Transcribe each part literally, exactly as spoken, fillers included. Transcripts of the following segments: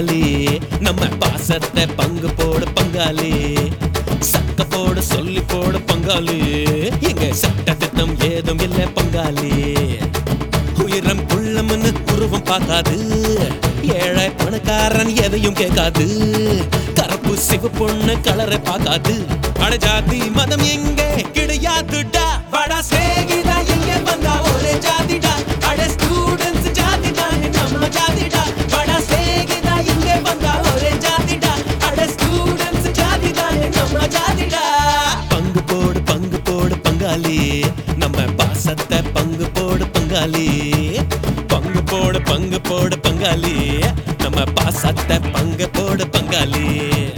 பங்காளி நம்ம பாசத்தை பங்கு போடு பங்காளி சக்க போடு சொல்லி போடு பங்காளி எங்க சட்ட திட்டம் ஏதும் இல்ல பங்காளி உயிரம் குள்ளம்னு உருவம் பார்க்காது ஏழை பணக்காரன் எதையும் கேட்காது கருப்பு சிவப்பொண்ணு கலரை பார்க்காது அடஜாதி மதம் எங்கே கிடையாதுடா வடா சேகிதா எங்க வந்தா ஒரே ஜாதிடா அட ஸ்டூடண்ட்ஸ் ஜாதி தான் நம்ம ஜாதிடா வடா சேகிதா எங்க வந்தா ஒரே ஜாதிடா அட ஸ்டூடண்ட்ஸ் ஜாதி தான் நம்ம ஜாதிடா பங்கு போடு பங்கு போடு பங்காளி நம்ம பாசத்தை பங்கு போடு பங்காளி பங்கு போடு பங்கு போடு பங்காளி நம்ம பாசத்தை பங்கு போடு பங்காளி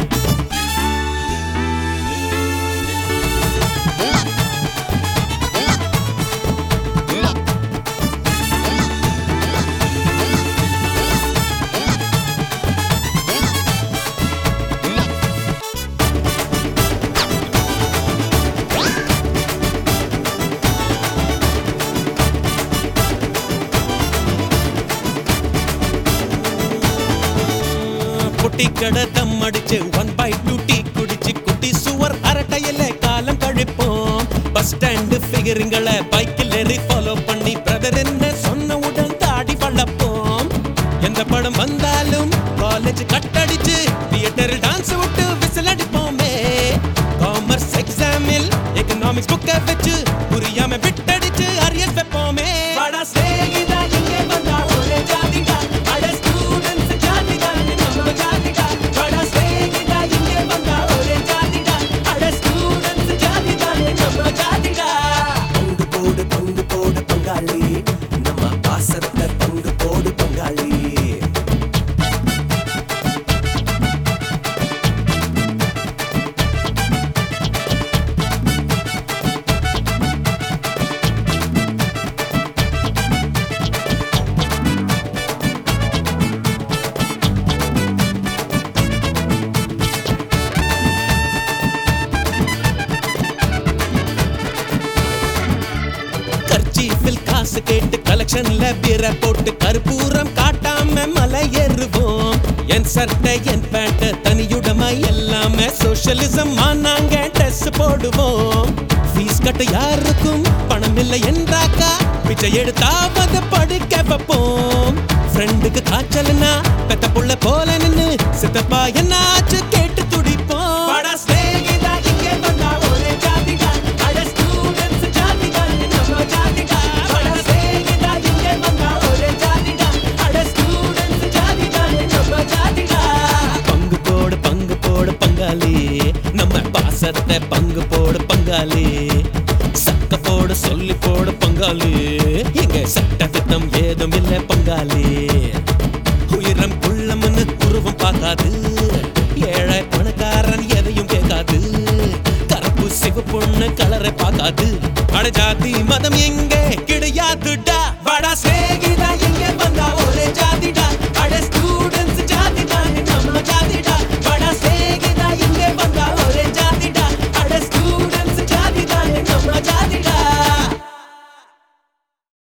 குட்டி கடை தம் அடிச்சு ஒன் பை டூ டீ குடிச்சு குட்டி சுவர் அரட்டையில காலம் கழிப்போம் பஸ் ஸ்டாண்டு ஃபிகருங்களை பைக்கில் ஏறி ஃபாலோ பண்ணி பிரதர் என்ன சொன்னவுடன் தாடி வளர்ப்போம் எந்த படம் வந்தாலும் காலேஜ் கட்டடிச்சு தியேட்டர் டான்ஸ் விட்டு விசில் அடிப்போமே காமர்ஸ் எக்ஸாமில் எக்கனாமிக்ஸ் புக்கை வச்சு புரியாம விட்டடிச்சு அரியல் வைப்போமே வடா சேகிதா எங்கே வந்தா ஒரே ஜாதிடா அட ஸ்டூடண்ட்ஸ் ஜாதிடா நம்ம ஜாதிடா வடா சேகிதா எங்கே வந்தா ஒரே ஜாதிடா அட ஸ்டூடண்ட்ஸ் ஜாதிடா நம்ம ஜாதிடா பங்கு போடு பங்கு போடு பங்காளி நம்ம பாசத்தை பங்கு போடு பங்காளி காசு கேட்டு கலெக்ஷன்ல பிற போட்டு கருப்பூரம் காட்டாம மலை ஏறுவோம் என் சட்டை என் பேண்ட் தனியுடமை எல்லாமே சோஷியலிசம் நாங்க ட்ரெஸ் போடுவோம் ஃபீஸ் கட்ட யாருக்கும் பணம் இல்லை என்றாக்கா பிச்சை எடுத்தாவது படிக்க வைப்போம் ஃப்ரெண்டுக்கு காய்ச்சல்னா பெத்த புள்ள போல நின்னு சித்தப்பா என்ன ஆச்சு கேட்டு துடிப்போம் வடா சேகிதா இங்கே வந்தா ஒரே ஜாதிடா அட ஸ்டூடண்ட்ஸ் ஜாதிடா நம்ம ஜாதிடா வடா சேகிதா இங்கே வந்தா ஒரே ஜாதிடா அட ஸ்டூடண்ட்ஸ் ஜாதிடா நம்ம ஜாதிடா பங்கு போடு பங்கு போடு பங்காளி நம்ம பாசத்தை பங்கு போடு பங்காளி சக்க போடு சொல்லி போடு பங்காளி எங்க சட்ட திட்டம் ஏதும் இல்ல பங்காளி உயிரம் குள்ளம்னு உருவம் பார்க்காது ஏழை பணக்காரன் எதையும் கேட்காது கருப்பு சிவப்பொண்ணு கலரை பார்க்காது அட ஜாதி மதம் எங்கே கிடையாதுடா வடா சேகி